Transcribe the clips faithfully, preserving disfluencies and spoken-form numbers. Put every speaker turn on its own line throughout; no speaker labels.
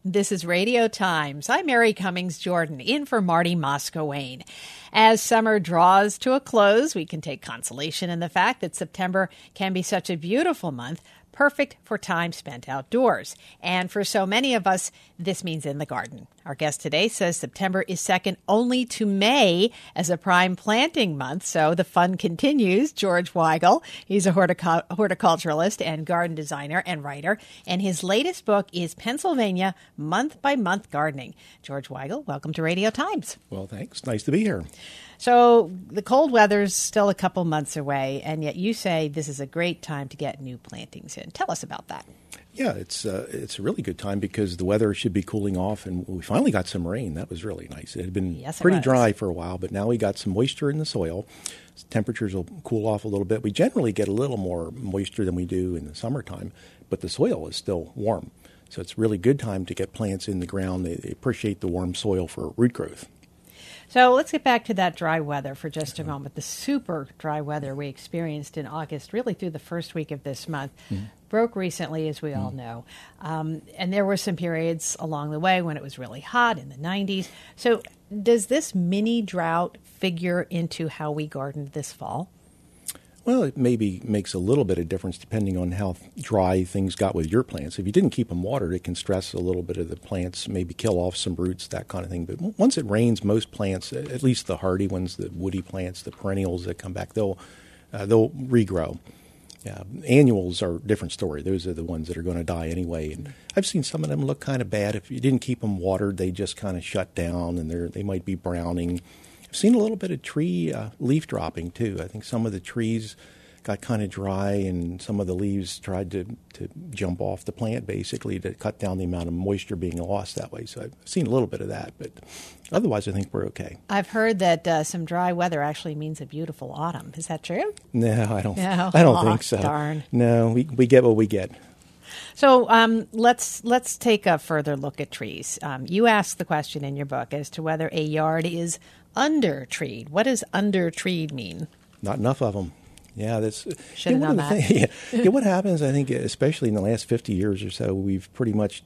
This is Radio Times. I'm Mary Cummings Jordan, in for Marty Moscowane. As summer draws to a close, we can take consolation in the fact that September can be such a beautiful month, perfect for time spent outdoors. And for so many of us, this means in the garden. Our guest today says September is second only to May as a prime planting month, so the fun continues. George Weigel, he's a hortic- horticulturalist and garden designer and writer, and his latest book is Pennsylvania Month by Month Gardening. George Weigel, welcome to Radio Times.
Well, thanks. Nice to be here.
So the cold weather's still a couple months away, and yet you say this is a great time to get new plantings in. Tell us about that.
Yeah, it's uh, it's a really good time because the weather should be cooling off, and we finally got some rain. That was really nice. It had been
yes,
pretty
it
dry for a while, but now we got some moisture in the soil. Temperatures will cool off a little bit. We generally get a little more moisture than we do in the summertime, but the soil is still warm. So it's a really good time to get plants in the ground. They, they appreciate the warm soil for root growth.
So let's get back to that dry weather for just a moment. The super dry weather we experienced in August, really through the first week of this month, mm-hmm. broke recently, as we mm-hmm. all know. Um, and there were some periods along the way when it was really hot in the nineties. So does this mini drought figure into how we gardened this fall?
Well, it maybe makes a little bit of difference depending on how dry things got with your plants. If you didn't keep them watered, it can stress a little bit of the plants, maybe kill off some roots, that kind of thing. But once it rains, most plants, at least the hardy ones, the woody plants, the perennials that come back, they'll uh, they'll regrow. Yeah, annuals are a different story. Those are the ones that are going to die anyway. And I've seen some of them look kind of bad. If you didn't keep them watered, they just kind of shut down, and they they might be browning. I've seen a little bit of tree uh, leaf dropping, too. I think some of the trees got kind of dry, and some of the leaves tried to, to jump off the plant, basically, to cut down the amount of moisture being lost that way. So I've seen a little bit of that, but otherwise I think we're okay.
I've heard that uh, some dry weather actually means a beautiful autumn. Is that true?
No, I don't.
No.
I don't
oh,
think so.
Darn.
No, we we get what we get.
So um, let's let's take a further look at trees. Um, you asked the question in your book as to whether a yard is under-treed. What does under-treed mean?
Not enough of them. Yeah, that's
should have
yeah,
known that.
Things, yeah. yeah, what happens, I think, especially in the last fifty years or so, we've pretty much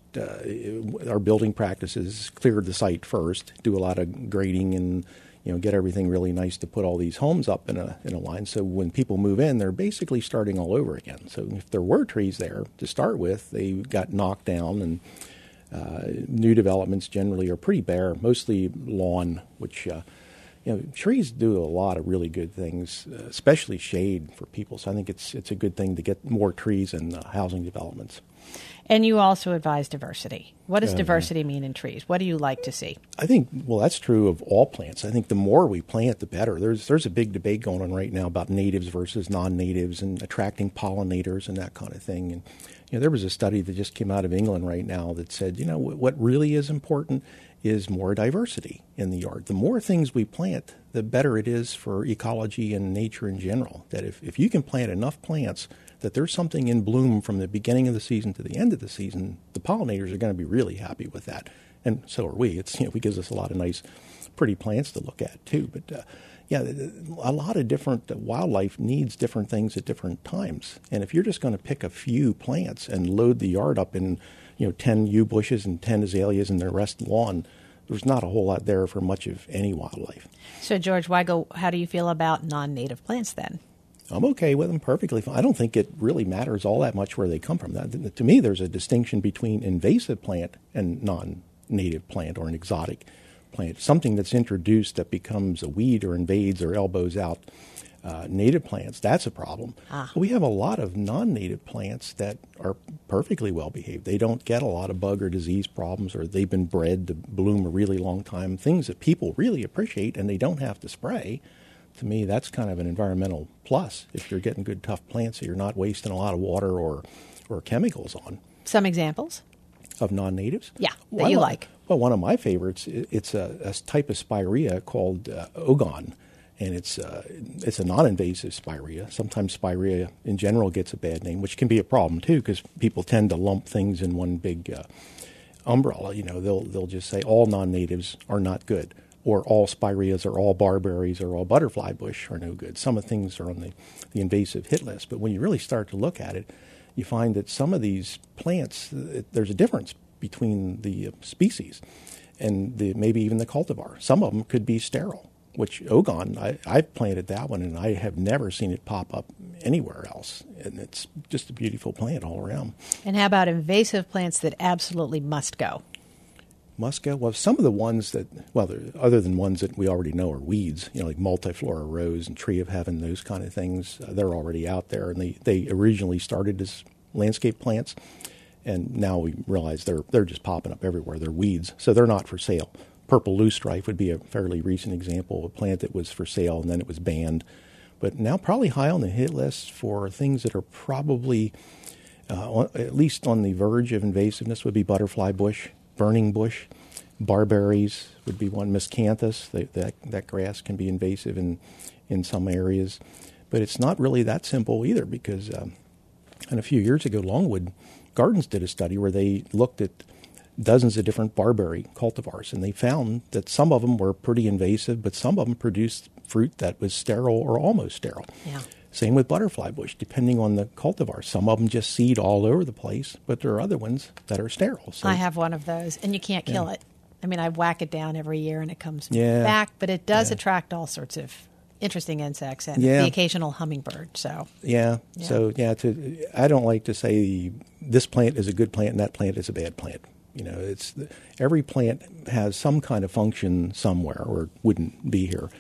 uh, our building practices cleared the site first, do a lot of grading, and you know get everything really nice to put all these homes up in a in a line. So when people move in, they're basically starting all over again. So if there were trees there to start with, they got knocked down, and uh, new developments generally are pretty bare, mostly lawn, which. Uh, You know, trees do a lot of really good things, uh, especially shade for people. So I think it's it's a good thing to get more trees in uh, housing developments.
And you also advise diversity. What does
Uh,
diversity mean in trees? What do you like to see?
I think, well, that's true of all plants. I think the more we plant, the better. There's there's a big debate going on right now about natives versus non-natives and attracting pollinators and that kind of thing. And you know, there was a study that just came out of England right now that said, you know, what, what really is important is more diversity in the yard. The more things we plant, the better it is for ecology and nature in general. That if, if you can plant enough plants that there's something in bloom from the beginning of the season to the end of the season, the pollinators are going to be really happy with that. And so are we. It's, you know, it gives us a lot of nice, pretty plants to look at, too. But, uh, yeah, a lot of different uh, wildlife needs different things at different times. And if you're just going to pick a few plants and load the yard up in you know, ten yew bushes and ten azaleas and the rest lawn, there's not a whole lot there for much of any wildlife.
So, George Weigel, how do you feel about non-native plants then?
I'm okay with them, perfectly fine. I don't think it really matters all that much where they come from. That, to me, there's a distinction between invasive plant and non-native plant or an exotic plant, something that's introduced that becomes a weed or invades or elbows out Uh, native plants, that's a problem.
Ah.
We have a lot of non-native plants that are perfectly well behaved. They don't get a lot of bug or disease problems, or they've been bred to bloom a really long time, things that people really appreciate and they don't have to spray. To me, that's kind of an environmental plus if you're getting good, tough plants that you're not wasting a lot of water or, or chemicals on.
Some examples?
Of non-natives?
Yeah, that
well,
you
like,
like.
Well, one of my favorites, it's a, a type of spirea called uh, ogon. And it's uh, it's a non-invasive spirea. Sometimes spirea in general gets a bad name, which can be a problem too, because people tend to lump things in one big uh, umbrella. You know, they'll they'll just say all non-natives are not good, or all spireas, or all barberries, or all butterfly bush are no good. Some of the things are on the, the invasive hit list, but when you really start to look at it, you find that some of these plants, it, there's a difference between the species and the, maybe even the cultivar. Some of them could be sterile, which Ogon, I, I've planted that one, and I have never seen it pop up anywhere else. And it's just a beautiful plant all around.
And how about invasive plants that absolutely must go?
Must go? Well, some of the ones that, well, other than ones that we already know are weeds, you know, like multiflora rose and tree of heaven, those kind of things, uh, they're already out there. And they, they originally started as landscape plants, and now we realize they're they're just popping up everywhere. They're weeds, so they're not for sale. Purple loosestrife would be a fairly recent example of a plant that was for sale and then it was banned. But now probably high on the hit list for things that are probably uh, on, at least on the verge of invasiveness would be butterfly bush, burning bush, barberries would be one, miscanthus. That, that, that grass can be invasive in, in some areas. But it's not really that simple either because um, and a few years ago, Longwood Gardens did a study where they looked at dozens of different barberry cultivars, and they found that some of them were pretty invasive, but some of them produced fruit that was sterile or almost sterile.
Yeah.
Same with butterfly bush, depending on the cultivar. Some of them just seed all over the place, but there are other ones that are sterile. So,
I have one of those, and you can't kill
yeah.
it. I mean, I whack it down every year, and it comes
yeah.
back, but it does
yeah.
attract all sorts of interesting insects and
yeah.
the occasional hummingbird. So
yeah.
yeah,
so yeah. To I don't like to say this plant is a good plant and that plant is a bad plant. You know, it's every plant has some kind of function somewhere, or it wouldn't be here.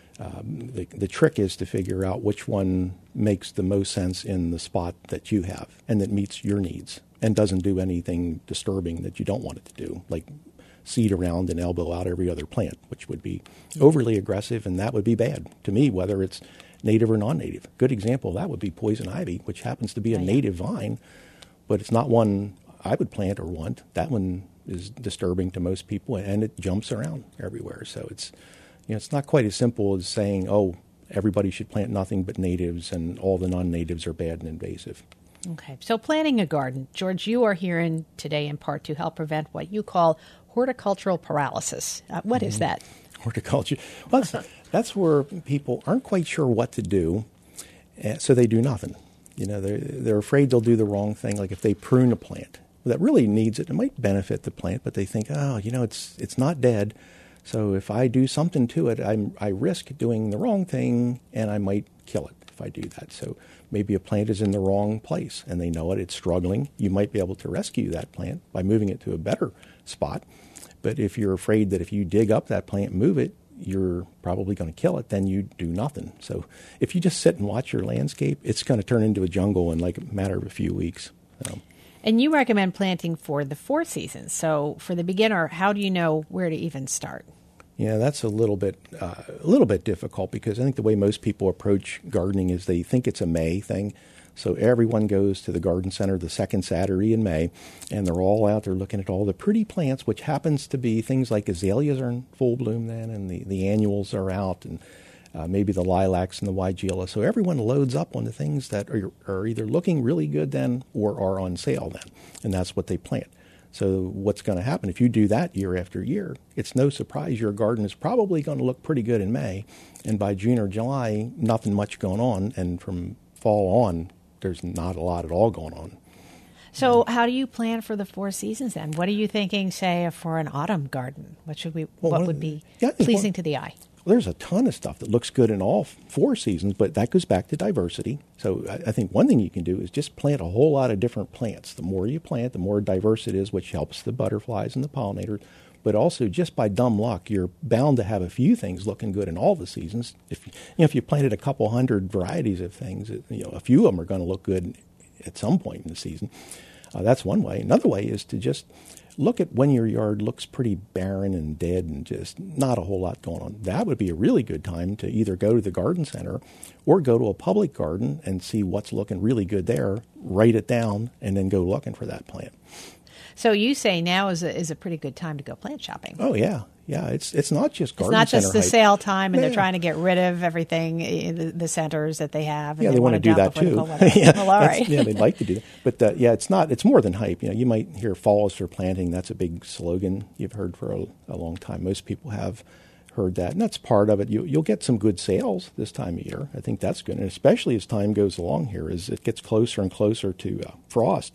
Um, the, the trick is to figure out which one makes the most sense in the spot that you have and that meets your needs and doesn't do anything disturbing that you don't want it to do, like seed around and elbow out every other plant, which would be overly aggressive, and that would be bad to me, whether it's native or non-native. Good example of that would be poison ivy, which happens to be a
Oh, yeah.
native vine, but it's not one I would plant or want. That one is disturbing to most people, and it jumps around everywhere. So it's, you know, it's not quite as simple as saying, oh, everybody should plant nothing but natives and all the non-natives are bad and invasive.
Okay, so planting a garden. George, you are here in today in part to help prevent what you call horticultural paralysis. Uh, what is that?
Horticulture. Well, that's, that's where people aren't quite sure what to do, uh, so they do nothing. You know, they're, they're afraid they'll do the wrong thing, like if they prune a plant that really needs it, it might benefit the plant, but they think, oh, you know, it's it's not dead, so if I do something to it, I'm, I risk doing the wrong thing, and I might kill it if I do that. So maybe a plant is in the wrong place, and they know it, it's struggling. You might be able to rescue that plant by moving it to a better spot, but if you're afraid that if you dig up that plant and move it, you're probably going to kill it, then you do nothing. So if you just sit and watch your landscape, it's going to turn into a jungle in like a matter of a few weeks. So.
And you recommend planting for the four seasons. So for the beginner, how do you know where to even start?
Yeah, that's a little bit uh, a little bit difficult because I think the way most people approach gardening is they think it's a May thing. So everyone goes to the garden center the second Saturday in May, and they're all out there looking at all the pretty plants, which happens to be things like azaleas are in full bloom then, and the, the annuals are out, and uh, maybe the lilacs and the weigela. So everyone loads up on the things that are, are either looking really good then or are on sale then, and that's what they plant. So what's going to happen if you do that year after year? It's no surprise your garden is probably going to look pretty good in May, and by June or July, nothing much going on, and from fall on, there's not a lot at all going on.
So how do you plan for the four seasons then? What are you thinking, say, for an autumn garden? What should we?
Well,
what would be
yeah,
pleasing
well,
to the eye?
Well, there's a ton of stuff that looks good in all four seasons, but that goes back to diversity. So I, I think one thing you can do is just plant a whole lot of different plants. The more you plant, the more diverse it is, which helps the butterflies and the pollinators. But also, just by dumb luck, you're bound to have a few things looking good in all the seasons. If you know, if you planted a couple hundred varieties of things, you know, a few of them are going to look good at some point in the season. Uh, that's one way. Another way is to just look at when your yard looks pretty barren and dead and just not a whole lot going on. That would be a really good time to either go to the garden center or go to a public garden and see what's looking really good there, write it down, and then go looking for that plant.
So you say now is a, is a pretty good time to go plant shopping.
Oh, yeah. Yeah, it's it's not just garden
It's not just
center
the
hype.
sale time, and
Yeah.
they're trying to get rid of everything, eh, the, the centers that they have. And
Yeah, they,
want
want to do that too.
yeah,
yeah,
well, all
that's-
right.
yeah, they'd like to do that. But uh, yeah, it's not. It's more than hype. You know, you might hear "fall is for planting." That's a big slogan you've heard for a, a long time. Most people have heard that, and that's part of it. You, you'll get some good sales this time of year. I think that's good, and especially as time goes along here, as it gets closer and closer to uh, frost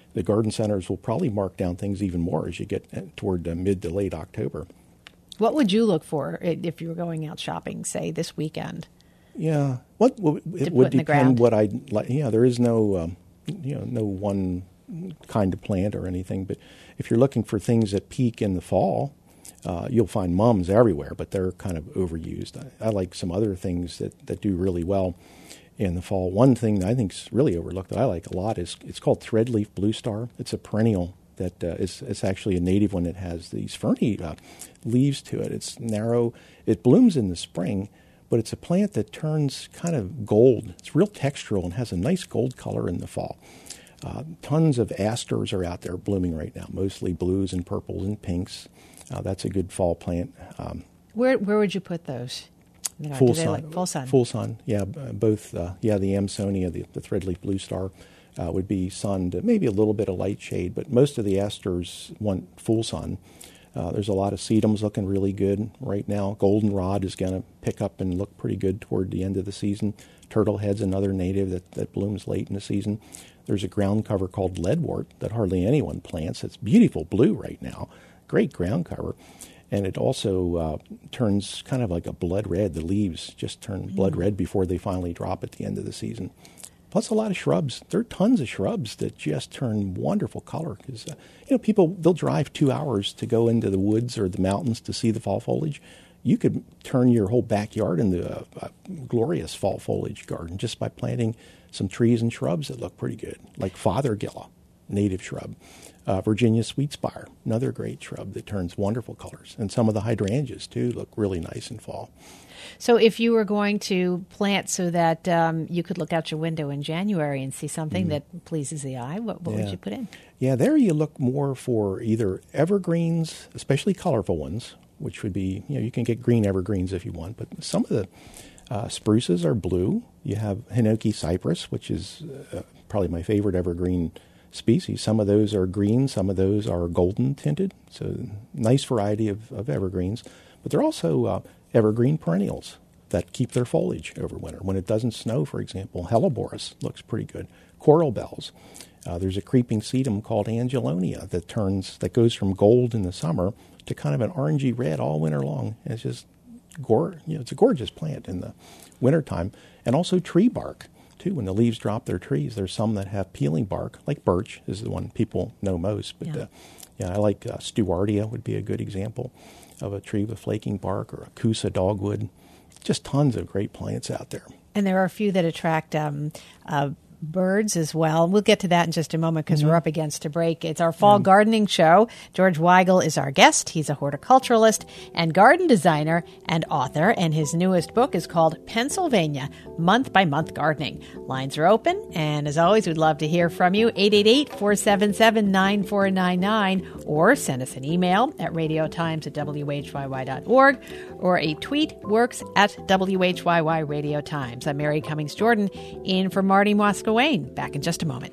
the garden centers will probably mark down things even more as you get toward uh, mid to late October.
What would you look for if you were going out shopping, say, this weekend?
Yeah, what well, it would depend what I like. Yeah, there is no, um, you know, no one kind of plant or anything. But if you're looking for things that peak in the fall, uh, you'll find mums everywhere, but they're kind of overused. I, I like some other things that, that do really well in the fall. One thing that I think is really overlooked that I like a lot is it's called threadleaf blue star. It's a perennial that uh, is it's actually a native one that has these ferny uh, leaves to it. It's narrow. It blooms in the spring, but it's a plant that turns kind of gold. It's real textural and has a nice gold color in the fall. Uh, tons of asters are out there blooming right now, mostly blues and purples and pinks. Uh, that's a good fall plant. Um,
where where would you put those? You know,
full sun.
Like full sun.
Full sun. Yeah, both. Uh, yeah, the Amsonia, the, the threadleaf blue star, uh, would be sunned. Maybe a little bit of light shade, but most of the asters want full sun. Uh, there's a lot of sedums looking really good right now. Goldenrod is going to pick up and look pretty good toward the end of the season. Turtlehead's another native that, that blooms late in the season. There's a ground cover called leadwort that hardly anyone plants. It's beautiful blue right now. Great ground cover. And it also uh, turns kind of like a blood red. The leaves just turn mm-hmm. blood red before they finally drop at the end of the season. Plus a lot of shrubs. There are tons of shrubs that just turn wonderful color. Because, uh, you know, people, they'll drive two hours to go into the woods or the mountains to see the fall foliage. You could turn your whole backyard into a, a glorious fall foliage garden just by planting some trees and shrubs that look pretty good, like fothergilla, native shrub. Uh, Virginia sweetspire, another great shrub that turns wonderful colors. And some of the hydrangeas, too, look really nice in fall.
So if you were going to plant so that um, you could look out your window in January and see something mm. that pleases the eye, what, what
yeah.
would you put in?
Yeah, there you look more for either evergreens, especially colorful ones, which would be, you know, you can get green evergreens if you want, but some of the uh, spruces are blue. You have Hinoki cypress, which is uh, probably my favorite evergreen species. Some of those are green, some of those are golden tinted, so nice variety of, of evergreens. But they're also uh, evergreen perennials that keep their foliage over winter. When it doesn't snow, for example, Helleborus looks pretty good. Coral bells. Uh, there's a creeping sedum called Angelonia that turns, that goes from gold in the summer to kind of an orangey red all winter long. And it's just, gor- you know, it's a gorgeous plant in the wintertime. And also tree bark. Too, when the leaves drop their trees, there's some that have peeling bark, like birch is the one people know most. But yeah, uh, yeah I like uh, Stewartia would be a good example of a tree with flaking bark, or a Coosa dogwood. Just tons of great plants out there.
And there are a few that attract um, uh, birds as well. We'll get to that in just a moment because mm-hmm. we're up against a break. It's our fall yeah. gardening show. George Weigel is our guest. He's a horticulturalist and garden designer and author, and his newest book is called Pennsylvania, Month by Month Gardening. Lines are open, and as always, we'd love to hear from you. eight eight eight, four seven seven, nine four nine nine, or send us an email at radiotimes at w h y y dot org, or a tweet works at W H Y Y Radio Times. I'm Mary Cummings Jordan, in for Marty Moscow Wayne. Back in just a moment.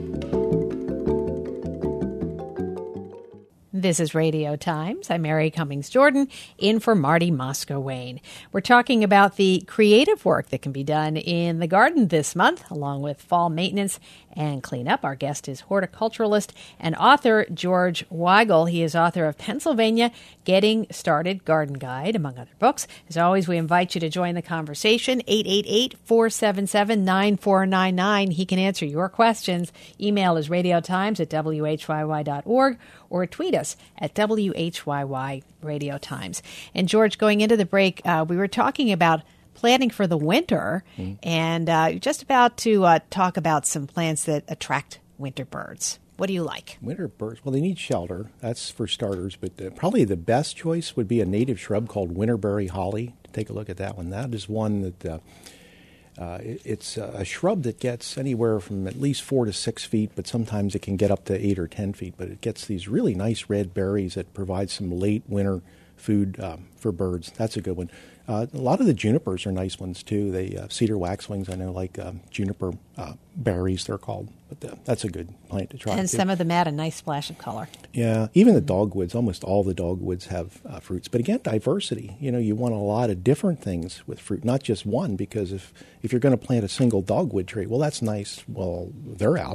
This is Radio Times. I'm Mary Cummings Jordan, in for Marty Moscow Wayne. We're talking about the creative work that can be done in the garden this month, along with fall maintenance and cleanup. Our guest is horticulturalist and author George Weigel. He is author of Pennsylvania Getting Started Garden Guide, among other books. As always, we invite you to join the conversation. eight eight eight, four seven seven, nine four nine nine. He can answer your questions. Email is radiotimes at w h y y dot org, or tweet us at W H Y Y Radio Times. And George, going into the break, uh, we were talking about planning for the winter, mm. and uh, just about to uh, talk about some plants that attract winter birds. What do you like?
Winter birds, well, they need shelter. That's for starters, but uh, probably the best choice would be a native shrub called winterberry holly. Take a look at that one. That is one that uh, uh, it, it's a shrub that gets anywhere from at least four to six feet, but sometimes it can get up to eight or ten feet. But it gets these really nice red berries that provide some late winter food um, for birds. That's a good one. Uh, a lot of the junipers are nice ones, too. They uh, cedar waxwings, I know, like um, juniper uh, berries, they're called. But uh, that's a good plant to try.
And
too.
Some of them add a nice splash of color.
Yeah, even the dogwoods, almost all the dogwoods have uh, fruits. But again, diversity. You know, you want a lot of different things with fruit, not just one, because if, if you're going to plant a single dogwood tree, well, that's nice. Well, they're out.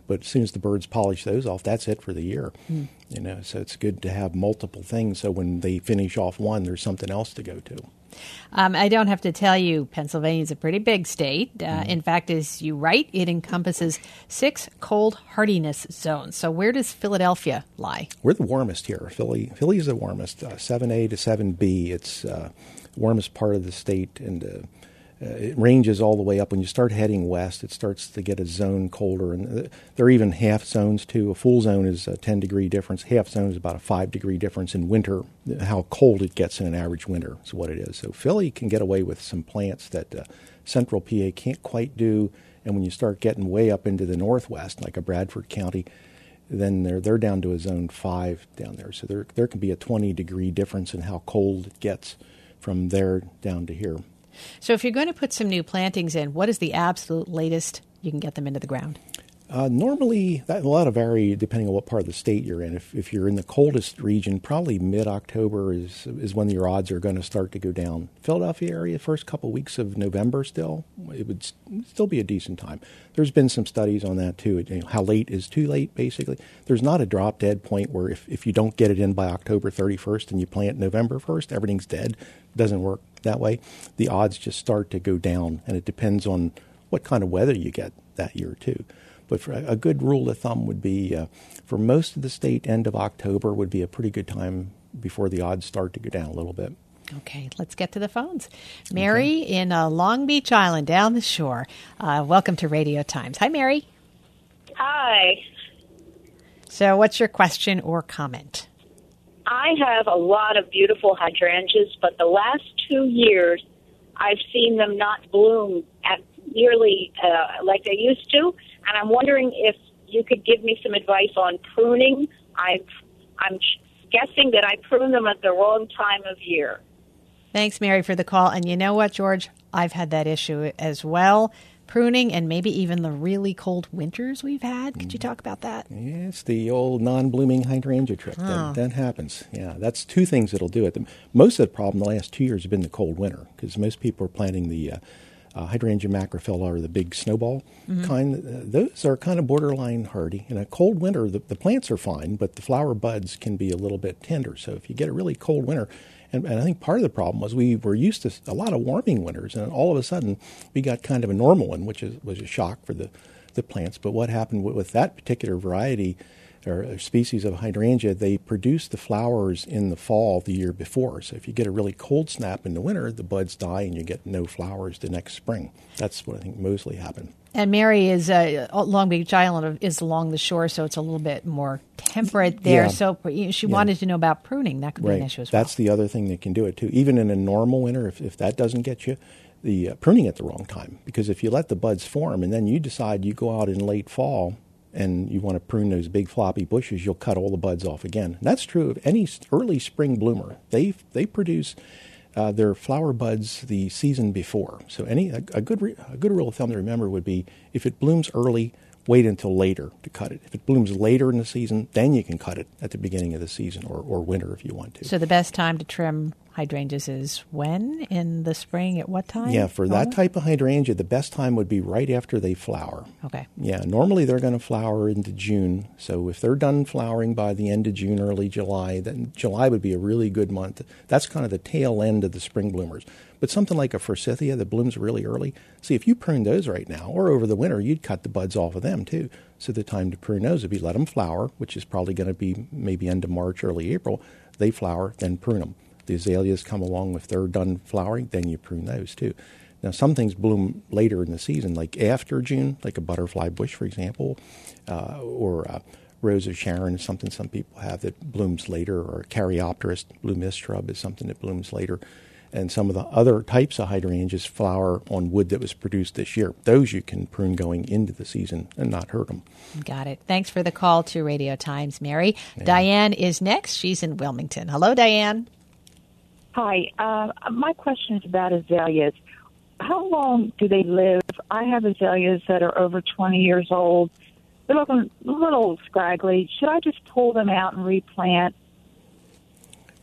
But as soon as the birds polish those off, that's it for the year. Mm. You know, so it's good to have multiple things. So when they finish off one, there's something else to go to.
Um, I don't have to tell you, Pennsylvania is a pretty big state. Uh, mm-hmm. In fact, as you write, it encompasses six cold hardiness zones. So where does Philadelphia lie?
We're the warmest here. Philly, Philly is the warmest, uh, seven A to seven B. It's uh, the warmest part of the state, and uh, uh, it ranges all the way up. When you start heading west, it starts to get a zone colder, and uh, there are even half zones too. A full zone is a ten degree difference. Half zone is about a five degree difference in winter. How cold it gets in an average winter is what it is. So Philly can get away with some plants that uh, central P A can't quite do. And when you start getting way up into the northwest, like a Bradford County, then they're they're down to a zone five down there. So there there can be a twenty degree difference in how cold it gets from there down to here.
So if you're going to put some new plantings in, what is the absolute latest you can get them into the ground?
Uh, normally, that, a lot of vary depending on what part of the state you're in. If, if you're in the coldest region, probably mid-October is is when your odds are going to start to go down. Philadelphia area, first couple weeks of November still, it would st- still be a decent time. There's been some studies on that too, you know, how late is too late, basically. There's not a drop-dead point where if, if you don't get it in by October thirty-first and you plant November first, everything's dead. It doesn't work that way. The odds just start to go down, and it depends on what kind of weather you get that year too. But for a good rule of thumb would be, uh, for most of the state, end of October would be a pretty good time before the odds start to go down a little bit.
Okay, let's get to the phones. Mary okay. in uh, Long Beach Island, down the shore. Uh, welcome to Radio Times. Hi, Mary.
Hi.
So what's your question or comment?
I have a lot of beautiful hydrangeas, but the last two years I've seen them not bloom at nearly uh, like they used to. And I'm wondering if you could give me some advice on pruning. I've, I'm guessing that I prune them at the wrong time of year.
Thanks, Mary, for the call. And you know what, George? I've had that issue as well. Pruning and maybe even the really cold winters we've had. Could you talk about that?
Yeah, it's the old non-blooming hydrangea trick.
Oh.
That, that happens. Yeah, that's two things that'll do it. Most of the problem the last two years have been the cold winter, because most people are planting the uh, Uh, hydrangea macrophylla, or the big snowball mm-hmm. kind. Uh, those are kind of borderline hardy. In a cold winter, the, the plants are fine, but the flower buds can be a little bit tender. So if you get a really cold winter, and, and I think part of the problem was we were used to a lot of warming winters, and all of a sudden we got kind of a normal one, which is, was a shock for the, the plants. But what happened with, with that particular variety or species of hydrangea, they produce the flowers in the fall the year before. So if you get a really cold snap in the winter, the buds die and you get no flowers the next spring. That's what I think mostly happened.
And Mary is uh, Long Beach Island is along the shore, so it's a little bit more temperate there.
Yeah.
So she
yeah.
wanted to know about pruning. That could be
right.
an issue as well.
That's the other thing that can do it too. Even in a normal winter, if, if that doesn't get you, the uh, pruning at the wrong time. Because if you let the buds form and then you decide you go out in late fall and you want to prune those big floppy bushes, you'll cut all the buds off again. And that's true of any early spring bloomer. They they produce uh, their flower buds the season before. So any a, a good re, a good rule of thumb to remember would be, if it blooms early, wait until later to cut it. If it blooms later in the season, then you can cut it at the beginning of the season, or, or winter if you want to.
So the best time to trim hydrangeas is when? In the spring? At what time?
Yeah, for that type of hydrangea, the best time would be right after they flower.
Okay.
Yeah, normally they're going to flower into June. So if they're done flowering by the end of June, early July, then July would be a really good month. That's kind of the tail end of the spring bloomers. But something like a forsythia that blooms really early, see, if you prune those right now, or over the winter, you'd cut the buds off of them too. So the time to prune those would be let them flower, which is probably going to be maybe end of March, early April. They flower, then prune them. The azaleas come along, if they're done flowering, then you prune those too. Now, some things bloom later in the season, like after June, like a butterfly bush, for example, uh, or uh, Rose of Sharon is something some people have that blooms later, or Caryopteris, blue mist shrub, is something that blooms later. And some of the other types of hydrangeas flower on wood that was produced this year. Those you can prune going into the season and not hurt them.
Got it. Thanks for the call to Radio Times, Mary.
Yeah.
Diane is next. She's in Wilmington. Hello, Diane.
Hi. Uh, my question is about azaleas. How long do they live? I have azaleas that are over twenty years old. They're looking a little scraggly. Should I just pull them out and replant?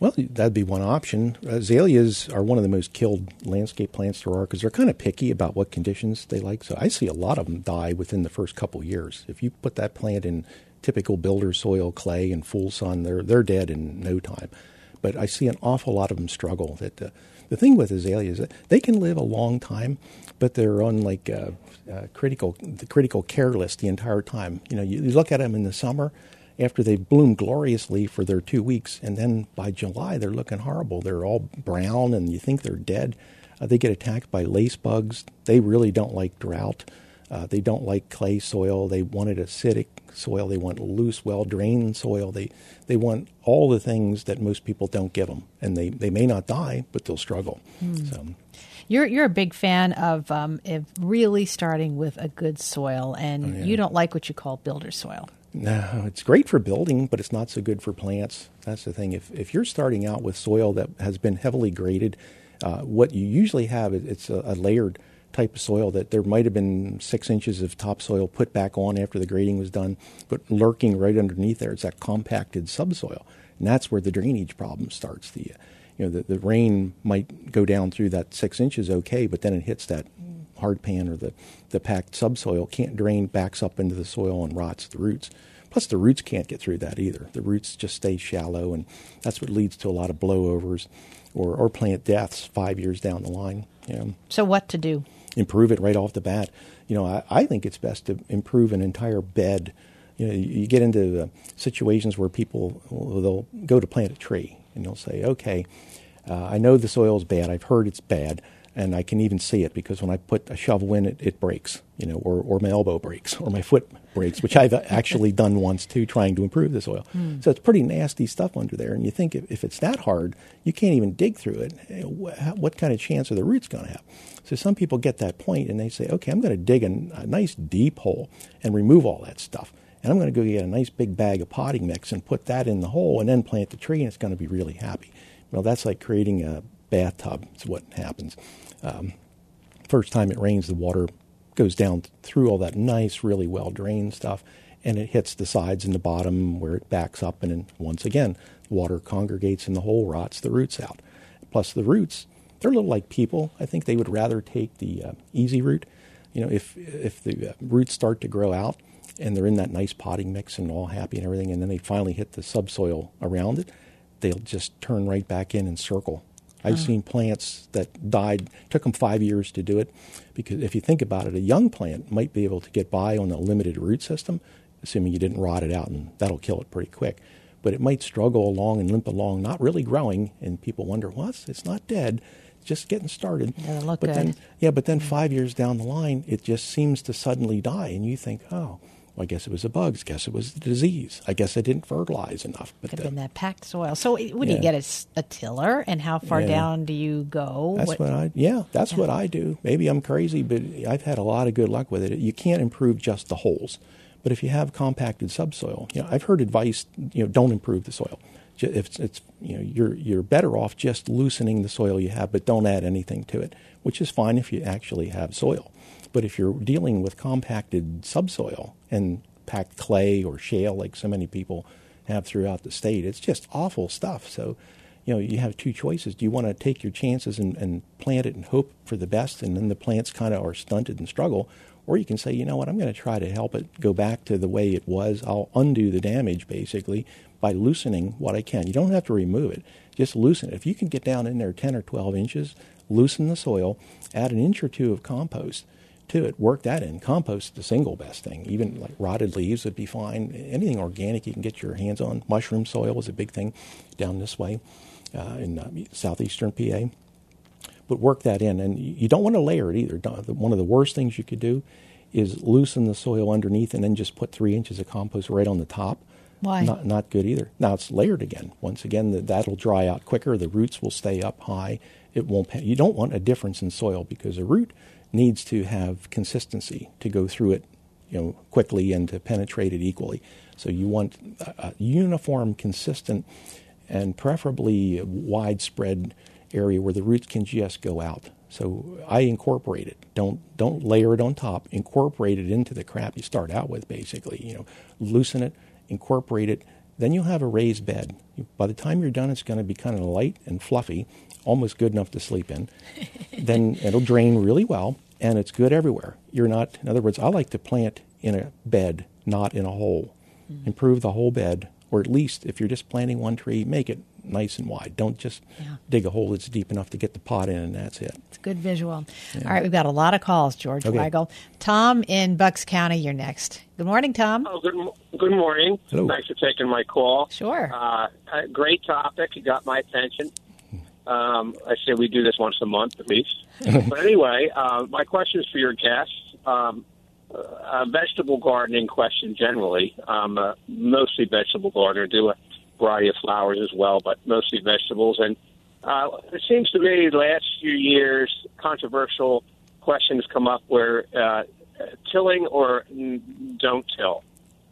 Well, that'd be one option. Azaleas are one of the most killed landscape plants there are because they're kind of picky about what conditions they like. So I see a lot of them die within the first couple years. If you put that plant in typical builder soil, clay, and full sun, they're they're dead in no time. But I see an awful lot of them struggle. That uh, the thing with azaleas, they can live a long time, but they're on like uh, uh, critical the critical care list the entire time. You know, you, you look at them in the summer, after they've bloomed gloriously for their two weeks, and then by July they're looking horrible. They're all brown, and you think they're dead. Uh, they get attacked by lace bugs. They really don't like drought. Uh, they don't like clay soil. They wanted acidic soil. They want loose, well-drained soil. They they want all the things that most people don't give them, and they, they may not die, but they'll struggle. Mm. So.
You're you're a big fan of, um, of really starting with a good soil, and oh, yeah. you don't like what you call builder soil.
No, it's great for building, but it's not so good for plants. That's the thing. If if you're starting out with soil that has been heavily graded, uh, what you usually have is it's a, a layered type of soil that there might have been six inches of topsoil put back on after the grading was done, but lurking right underneath there, it's that compacted subsoil, and that's where the drainage problem starts. The you know the, the rain might go down through that six inches okay, but then it hits that hard pan or the, the packed subsoil, can't drain, backs up into the soil and rots the roots. Plus the roots can't get through that either. The roots just stay shallow, and that's what leads to a lot of blowovers or, or plant deaths five years down the line. You know. So
what to do?
Improve it right off the bat. You know, I, I think it's best to improve an entire bed. You know, you, you get into uh, situations where people, well, they'll go to plant a tree, and they'll say, okay, uh, I know the soil's bad. I've heard it's bad. And I can even see it because when I put a shovel in it, it breaks, you know, or, or my elbow breaks or my foot breaks, which I've actually done once too, trying to improve the soil. Mm. So it's pretty nasty stuff under there. And you think if, if it's that hard, you can't even dig through it. What kind of chance are the roots going to have? So some people get that point and they say, okay, I'm going to dig a, a nice deep hole and remove all that stuff. And I'm going to go get a nice big bag of potting mix and put that in the hole and then plant the tree, and it's going to be really happy. Well, that's like creating a bathtub. It's what happens. Um, first time it rains, the water goes down through all that nice, really well-drained stuff, and it hits the sides and the bottom where it backs up, and then once again, water congregates in the hole, rots the roots out. Plus the roots, they're a little like people. I think they would rather take the uh, easy route. You know, if if the uh, roots start to grow out and they're in that nice potting mix and all happy and everything, and then they finally hit the subsoil around it, they'll just turn right back in and circle. I've uh-huh. seen plants that died, took them five years to do it, because if you think about it, a young plant might be able to get by on a limited root system, assuming you didn't rot it out, and that'll kill it pretty quick. But it might struggle along and limp along, not really growing, and people wonder, well, it's, it's not dead, it's just getting started.
Doesn't look
but
good.
Then, yeah, but then five years down the line, it just seems to suddenly die, and you think, oh, well, I guess it was the bugs. Guess it was the disease. I guess I didn't fertilize enough. But
could have
uh,
been that packed soil. So, what do
yeah.
you get a, a tiller, and how far
yeah.
down do you go?
That's what, what I. Yeah, that's yeah. what I do. Maybe I'm crazy, but I've had a lot of good luck with it. You can't improve just the holes, but if you have compacted subsoil, you know, I've heard advice. You know, don't improve the soil. If it's, it's you know, you're you're better off just loosening the soil you have, but don't add anything to it, which is fine if you actually have soil. But if you're dealing with compacted subsoil and packed clay or shale like so many people have throughout the state, it's just awful stuff. So, you know, you have two choices. Do you want to take your chances and, and plant it and hope for the best, and then the plants kind of are stunted and struggle? Or you can say, you know what, I'm going to try to help it go back to the way it was. I'll undo the damage, basically, by loosening what I can. You don't have to remove it. Just loosen it. If you can get down in there ten or twelve inches, loosen the soil, add an inch or two of compost to it, work that in. Compost is the single best thing. Even like rotted leaves would be fine. Anything organic you can get your hands on. Mushroom soil is a big thing down this way uh, in uh, southeastern P A. But work that in. And you don't want to layer it either. One of the worst things you could do is loosen the soil underneath and then just put three inches of compost right on the top.
Why?
Not, not good either. Now it's layered again. Once again, the, that'll dry out quicker. The roots will stay up high. It won't. You don't want a difference in soil because a root needs to have consistency to go through it, you know, quickly and to penetrate it equally. So you want a, a uniform, consistent, and preferably widespread area where the roots can just go out. So I incorporate it. Don't don't layer it on top. Incorporate it into the crap you start out with, basically. You know, loosen it, incorporate it, then you'll have a raised bed. By the time you're done, it's going to be kind of light and fluffy, almost good enough to sleep in. Then it'll drain really well, and it's good everywhere. You're not, in other words, I like to plant in a bed, not in a hole. Mm-hmm. Improve the whole bed, or at least if you're just planting one tree, make it nice and wide. Don't just yeah. dig a hole that's deep enough to get the pot in, and that's it.
It's a good visual. Yeah. All right, we've got a lot of calls, George okay. Weigel. Tom in Bucks County, you're next. Good morning, Tom.
Oh, good, good morning.
Hello.
Thanks for taking my call.
Sure.
Uh, great topic. You got my attention. Um, I say we do this once a month at least. But anyway, uh, my question is for your guests. Um, a vegetable gardening question generally. Um, uh, mostly vegetable gardener. Do a variety of flowers as well, but mostly vegetables. And uh, it seems to me the last few years, controversial questions come up where uh, tilling or don't till.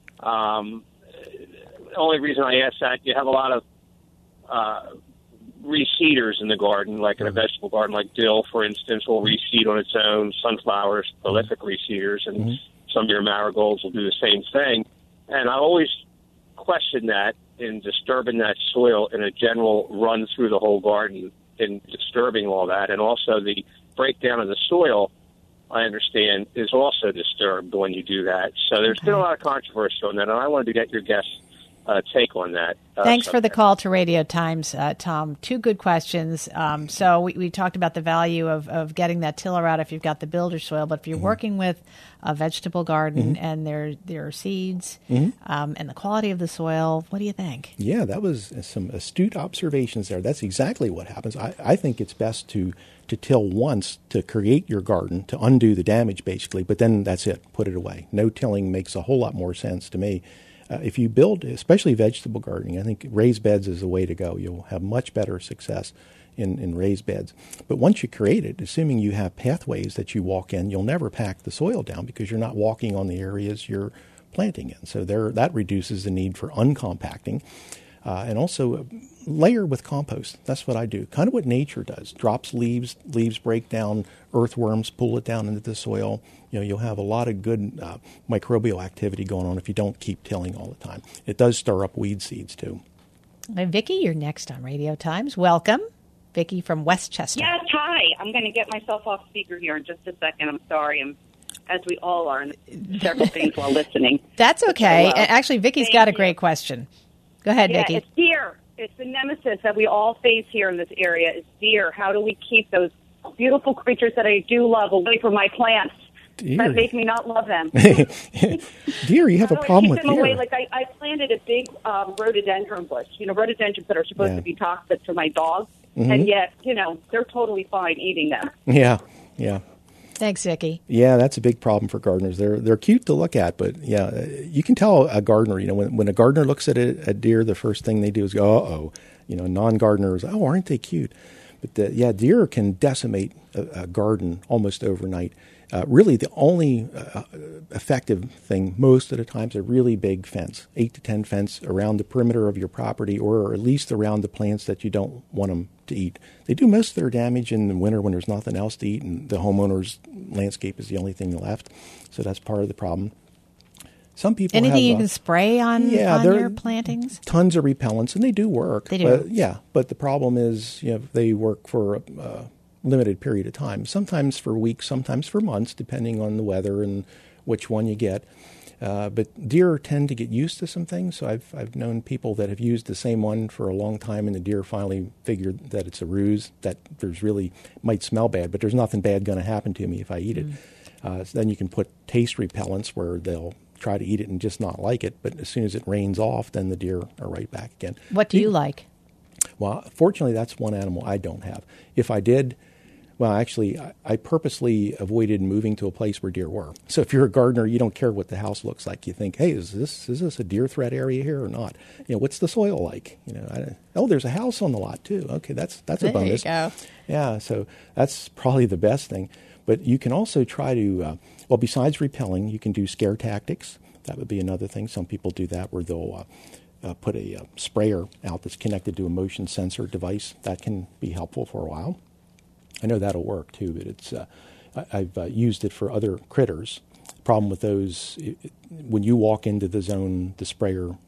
Um, the only reason I ask that, you have a lot of uh, reseeders in the garden, like in a vegetable garden, like dill, for instance, will reseed on its own. Sunflowers, prolific reseeders, and mm-hmm. some of your marigolds will do the same thing. And I always question that in disturbing that soil in a general run through the whole garden, in disturbing all that. And also the breakdown of the soil, I understand, is also disturbed when you do that. So there's okay. been a lot of controversy on that, and I wanted to get your guests' uh, take on that. Uh,
Thanks subject. for the call to Radio Times, uh, Tom. Two good questions. Um, so we, we talked about the value of, of getting that tiller out if you've got the builder soil, but if you're mm-hmm. working with a vegetable garden mm-hmm. and there, there are seeds mm-hmm. um, and the quality of the soil, what do you think?
Yeah, that was some astute observations there. That's exactly what happens. I, I think it's best to to till once to create your garden, to undo the damage basically, but then that's it, put it away. No tilling makes a whole lot more sense to me. Uh, if you build, especially vegetable gardening, I think raised beds is the way to go. You'll have much better success in, in raised beds. But once you create it, assuming you have pathways that you walk in, you'll never pack the soil down because you're not walking on the areas you're planting in. So there, that reduces the need for uncompacting. Uh, and also layer with compost. That's what I do. Kind of what nature does. Drops leaves, leaves break down, earthworms pull it down into the soil. You know, you'll have a lot of good uh, microbial activity going on if you don't keep tilling all the time. It does stir up weed seeds too.
And Vicki, you're next on Radio Times. Welcome. Vicki from Westchester.
Yes, hi. I'm going to get myself off speaker here in just a second. I'm sorry. I'm, as we all are, in several things while listening.
That's okay. So, uh, Actually, Vicki's got a great question. Go ahead,
yeah,
Vicki.
It's deer. It's the nemesis that we all face here in this area is deer. How do we keep those beautiful creatures that I do love away from my plants deer. that make me not love them?
Deer, you have a problem with
them
deer.
Away? Like I, I planted a big um, rhododendron bush. You know, rhododendrons that are supposed
yeah.
to be toxic to my dogs,
mm-hmm.
and yet, you know, they're totally fine eating them.
Yeah, yeah.
Thanks, Vicki.
Yeah, that's a big problem for gardeners. They're they're cute to look at, but yeah, you can tell a gardener. You know, when when a gardener looks at a, a deer, the first thing they do is go, "Uh oh." You know, non-gardeners, oh, aren't they cute? But the, yeah, deer can decimate a, a garden almost overnight. Uh, really, the only uh, effective thing most of the time is a really big fence, eight to ten fence around the perimeter of your property, or at least around the plants that you don't want them to eat. They do most of their damage in the winter when there's nothing else to eat, and the homeowner's landscape is the only thing left. So that's part of the problem. Some people
Anything
have,
you
uh,
can spray on,
yeah,
on your plantings?
Tons of repellents, and they do work.
They do.
But, yeah, but the problem is, you know, they work for a uh, limited period of time, sometimes for weeks, sometimes for months, depending on the weather and which one you get. Uh, but deer tend to get used to some things, so I've I've known people that have used the same one for a long time, and the deer finally figured that it's a ruse, that there's really, might smell bad, but there's nothing bad going to happen to me if I eat it. Mm. Uh, so then you can put taste repellents where they'll try to eat it and just not like it, but as soon as it rains off, then the deer are right back again.
What do you like?
Well, fortunately, that's one animal I don't have. If I did, well, actually, I, I purposely avoided moving to a place where deer were. So if you're a gardener, you don't care what the house looks like. You think, hey, is this is this a deer threat area here or not? You know, what's the soil like? You know, I, oh, there's a house on the lot too. Okay, that's that's a bonus.
There you go.
Yeah, so that's probably the best thing. But you can also try to, uh, well, besides repelling, you can do scare tactics. That would be another thing. Some people do that where they'll uh, uh, put a uh, sprayer out that's connected to a motion sensor device. That can be helpful for a while. I know that'll work too, but it's uh, I, I've uh, used it for other critters. The problem with those, it, it, when you walk into the zone, the sprayer,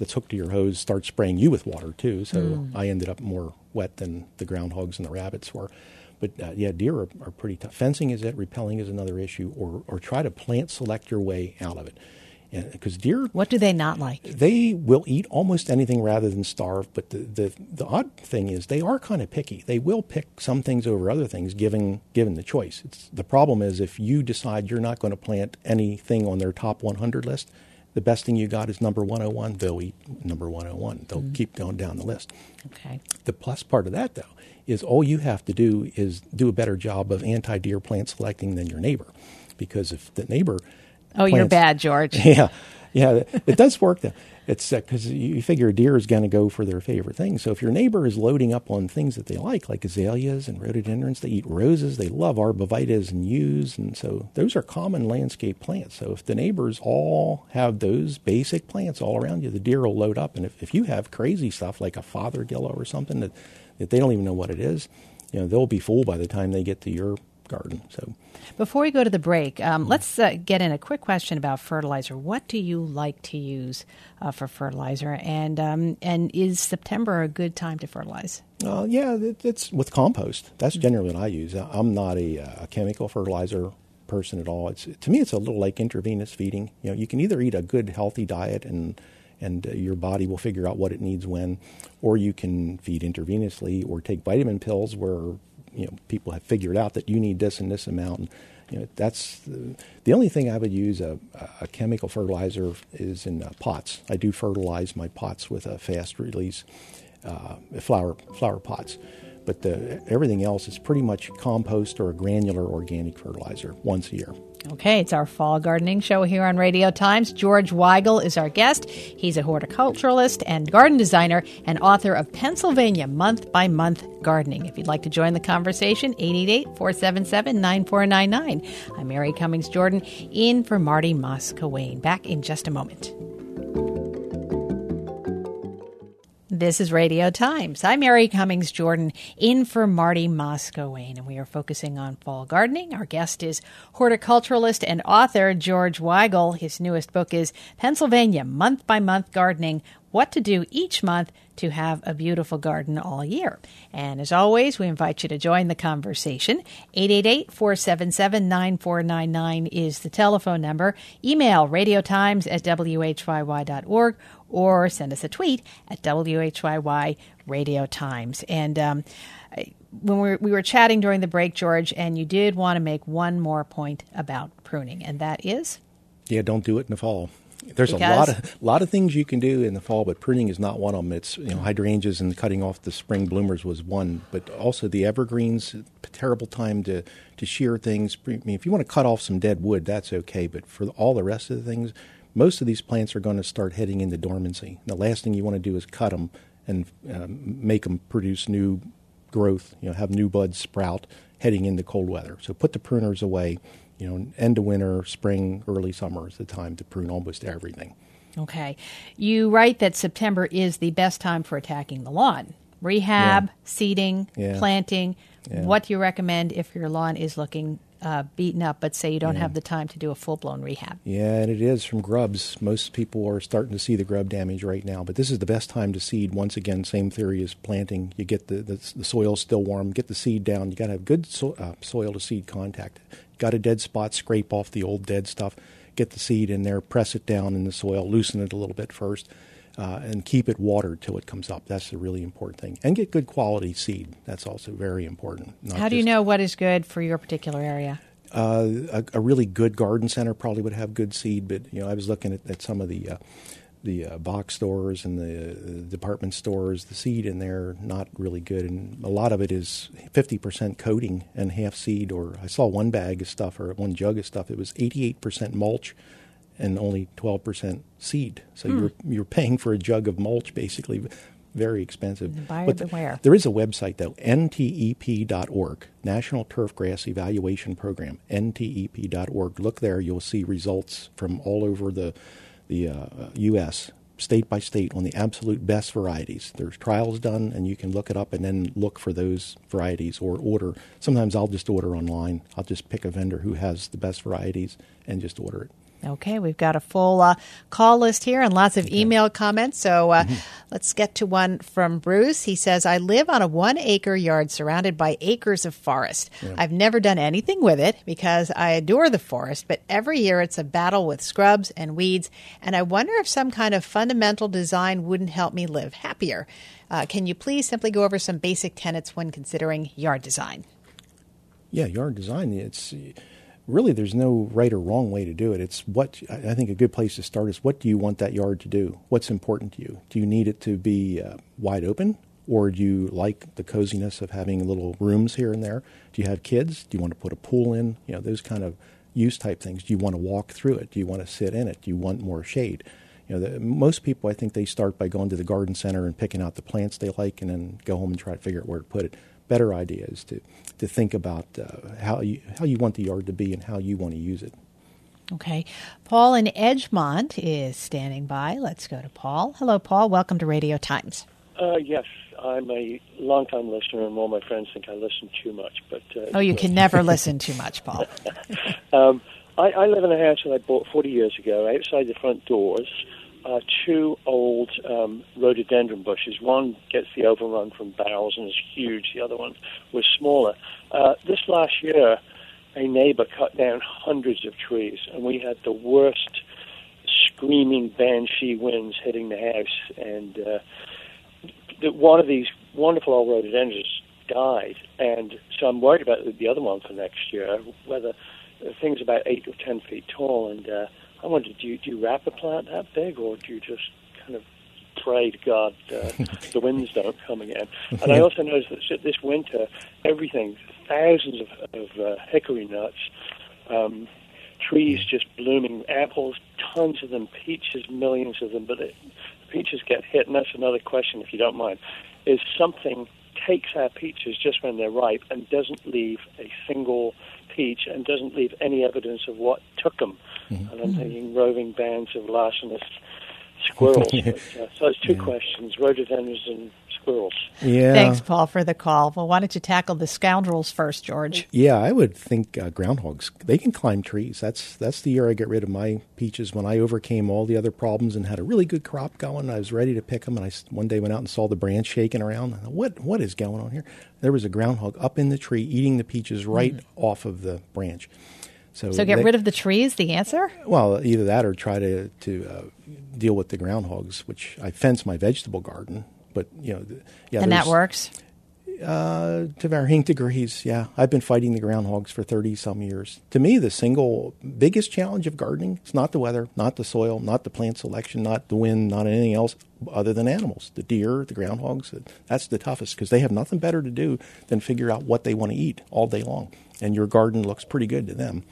that's hooked to your hose starts spraying you with water too. So
Mm.
I ended up more wet than the groundhogs and the rabbits were. But uh, yeah, deer are, are pretty tough. Fencing is it, repelling is another issue, or or try to plant select your way out of it. Because deer,
What do they not like?
they will eat almost anything rather than starve. But the, the, the odd thing is they are kind of picky. They will pick some things over other things, given given the choice. It's, the problem is if you decide you're not going to plant anything on their top one hundred list, the best thing you got is number one oh one. They'll eat number one oh one. They'll mm. keep going down the list.
Okay.
The plus part of that, though, is all you have to do is do a better job of anti-deer plant selecting than your neighbor. Because if the neighbor
Oh,
plants,
you're bad, George.
Yeah, yeah, it does work though. It's because uh, you figure a deer is going to go for their favorite things. So if your neighbor is loading up on things that they like, like azaleas and rhododendrons, they eat roses, they love arbovitas and yews, and so those are common landscape plants. So if the neighbors all have those basic plants all around you, the deer will load up. And if, if you have crazy stuff like a fothergilla or something that, that they don't even know what it is, you know, they'll be fooled by the time they get to your garden. So
before we go to the break, um, let's uh, get in a quick question about fertilizer. What do you like to use uh, for fertilizer, and um, and is September a good time to fertilize?
Uh, yeah, it, it's with compost. That's generally what I use. I'm not a, a chemical fertilizer person at all. It's to me, it's a little like intravenous feeding. You know, you can either eat a good, healthy diet and and uh, your body will figure out what it needs when, or you can feed intravenously or take vitamin pills where you know, people have figured out that you need this and this amount. And, you know, that's the, the only thing I would use a, a chemical fertilizer is in uh, pots. I do fertilize my pots with a fast release uh, flower flower pots, but the, everything else is pretty much compost or a granular organic fertilizer once a year.
Okay, it's our fall gardening show here on Radio Times. George Weigel is our guest. He's a horticulturalist and garden designer and author of Pennsylvania Month by Month Gardening. If you'd like to join the conversation, eight eight eight, four seven seven, nine four nine nine. I'm Mary Cummings Jordan, in for Marty Moscawain. Back in just a moment. This is Radio Times. I'm Mary Cummings Jordan, in for Marty Moscawain, and we are focusing on fall gardening. Our guest is horticulturalist and author George Weigel. His newest book is Pennsylvania Month by Month Gardening, What to Do Each Month to Have a Beautiful Garden All Year. And as always, we invite you to join the conversation. eight eight eight, four seven seven, nine four nine nine is the telephone number. Email radiotimes at w h y y dot org or send us a tweet at W H Y Y Radio Times. And um, when we were, we were chatting during the break, George, and you did want to make one more point about pruning, and that is?
Yeah, don't do it in the fall. There's
Because?
a lot of lot of things you can do in the fall, but pruning is not one of them. It's, you know, hydrangeas and cutting off the spring bloomers was one, but also the evergreens, a terrible time to, to shear things. I mean, if you want to cut off some dead wood, that's okay, but for all the rest of the things, most of these plants are going to start heading into dormancy. The last thing you want to do is cut them and um, make them produce new growth, you know, have new buds sprout heading into cold weather. So put the pruners away. You know, end of winter, spring, early summer is the time to prune almost everything.
Okay. You write that September is the best time for attacking the lawn. Rehab,
Yeah.
seeding,
Yeah.
planting.
Yeah.
What do you recommend if your lawn is looking uh, beaten up, but say you don't
Yeah.
have the time to do a full-blown rehab?
Yeah, and it is from grubs. Most people are starting to see the grub damage right now, but this is the best time to seed. Once again, same theory as planting. You get the, the, the soil still warm, get the seed down. You got to have good so, uh, soil to seed contact. Got a dead spot, scrape off the old dead stuff, get the seed in there, press it down in the soil, loosen it a little bit first, uh, and keep it watered till it comes up. That's the really important thing. And get good quality seed. That's also very important. Not
How do you
just-
know what is good for your particular area?
Uh, a, a really good garden center probably would have good seed, but you know, I was looking at, at some of the uh, the uh, box stores and the uh, department stores. The seed in there not really good, and a lot of it is fifty percent coating and half seed. Or I saw one bag of stuff or one jug of stuff. It was eighty-eight percent mulch and only twelve percent seed. So
Hmm.
you're you're paying for a jug of mulch basically. Very expensive.
Buyer
But th-
beware.
There is a website, though, N T E P dot org, National Turfgrass Evaluation Program, N T E P dot org. Look there. You'll see results from all over the, the uh, U S, state by state, on the absolute best varieties. There's trials done, and you can look it up and then look for those varieties or order. Sometimes I'll just order online. I'll just pick a vendor who has the best varieties and just order it.
Okay, we've got a full uh, call list here and lots of email comments. So uh, mm-hmm. let's get to one from Bruce. He says, I live on a one-acre yard surrounded by acres of forest. Yeah. I've never done anything with it because I adore the forest, but every year it's a battle with scrubs and weeds, and I wonder if some kind of fundamental design wouldn't help me live happier. Uh, can you please simply go over some basic tenets when considering yard design?
Yeah, yard design, it's... Really, there's no right or wrong way to do it. It's what I think a good place to start is what do you want that yard to do? What's important to you? Do you need it to be uh, wide open, or do you like the coziness of having little rooms here and there? Do you have kids? Do you want to put a pool in? You know, those kind of use type things. Do you want to walk through it? Do you want to sit in it? Do you want more shade? You know, the, most people, I think they start by going to the garden center and picking out the plants they like, and then go home and try to figure out where to put it. Better idea is to to think about uh, how you how you want the yard to be and how you want to use it.
Okay. Paul in Edgemont is standing by. Let's go to Paul. Hello, Paul. Welcome to Radio Times.
Uh, yes, I'm a longtime listener, and all my friends think I listen too much. But uh,
oh, you can never listen too much, Paul.
um, I, I live in a house that I bought forty years ago. Outside the front doors are two old um, rhododendron bushes. One gets the overrun from barrels and is huge. The other one was smaller. Uh, this last year, a neighbor cut down hundreds of trees, and we had the worst screaming banshee winds hitting the house. And uh, the, one of these wonderful old rhododendrons died, and so I'm worried about the other one for next year, whether the thing's about eight or ten feet tall, and uh, I wondered, do you, do you wrap a plant that big, or do you just kind of pray to God uh, the winds don't come again? And I also noticed that this winter, everything, thousands of, of uh, hickory nuts, um, trees just blooming, apples, tons of them, peaches, millions of them, but it, peaches get hit, and that's another question, if you don't mind, is something takes our peaches just when they're ripe and doesn't leave a single peach and doesn't leave any evidence of what took them. Mm-hmm. And I'm thinking roving bands of larcenous squirrels. But, uh, so it's two yeah. questions, rhododendrons and squirrels.
Yeah.
Thanks, Paul, for the call. Well, why don't you tackle the scoundrels first, George?
Yeah, I would think uh, groundhogs, they can climb trees. That's that's the year I get rid of my peaches, when I overcame all the other problems and had a really good crop going. I was ready to pick them, and I one day went out and saw the branch shaking around. I thought, what What is going on here? There was a groundhog up in the tree eating the peaches right mm. off of the branch. So,
so get
they,
rid of the trees, the answer?
Well, either that or try to, to uh, deal with the groundhogs, which I fence my vegetable garden. But, you know, yeah.
And that works?
Uh, to varying degrees, yeah. I've been fighting the groundhogs for thirty-some years. To me, the single biggest challenge of gardening is not the weather, not the soil, not the plant selection, not the wind, not anything else other than animals. The deer, the groundhogs, that's the toughest because they have nothing better to do than figure out what they want to eat all day long. And your garden looks pretty good to them.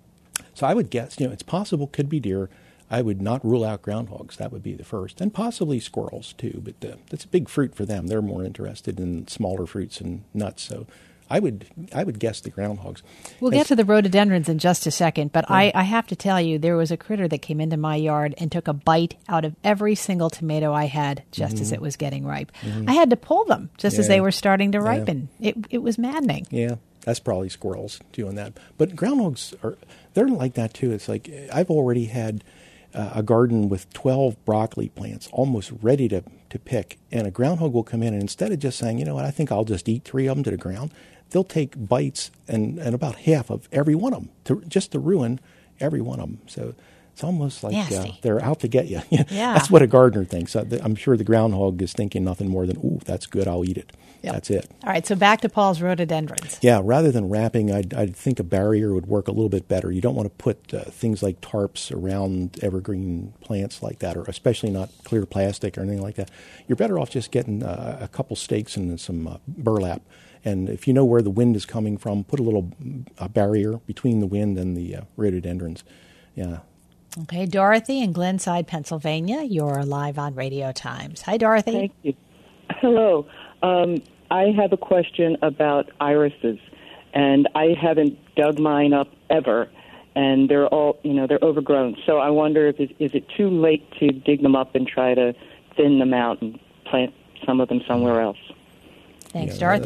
So I would guess, you know, it's possible, could be deer. I would not rule out groundhogs. That would be the first. And possibly squirrels, too. But uh, that's a big fruit for them. They're more interested in smaller fruits and nuts. So I would I would guess the groundhogs.
We'll As, get to the rhododendrons in just a second. But yeah. I, I have to tell you, there was a critter that came into my yard and took a bite out of every single tomato I had just mm-hmm. as it was getting ripe. Mm-hmm. I had to pull them just yeah. as they were starting to ripen. Yeah. It, it was maddening.
Yeah. That's probably squirrels doing that. But groundhogs, are they're like that, too. It's like I've already had uh, a garden with twelve broccoli plants almost ready to, to pick, and a groundhog will come in, and instead of just saying, you know what, I think I'll just eat three of them to the ground, they'll take bites and, and about half of every one of them to, just to ruin every one of them. So it's almost like uh, they're out to get you. Yeah. That's what a gardener thinks. I'm sure the groundhog is thinking nothing more than, ooh, that's good, I'll eat it. Yep. That's it.
All right, so back to Paul's rhododendrons.
Yeah, rather than wrapping, I'd, I'd think a barrier would work a little bit better. You don't want to put uh, things like tarps around evergreen plants like that, or especially not clear plastic or anything like that. You're better off just getting uh, a couple stakes and some uh, burlap. And if you know where the wind is coming from, put a little uh, barrier between the wind and the uh, rhododendrons. Yeah.
Okay, Dorothy in Glenside, Pennsylvania. You're live on Radio Times. Hi, Dorothy.
Thank you. Hello. Um, I have a question about irises, and I haven't dug mine up ever, and they're all, you know, they're overgrown. So I wonder if it, is it too late to dig them up and try to thin them out and plant some of them somewhere else?
Thanks,
yeah,
Dorothy.
Uh,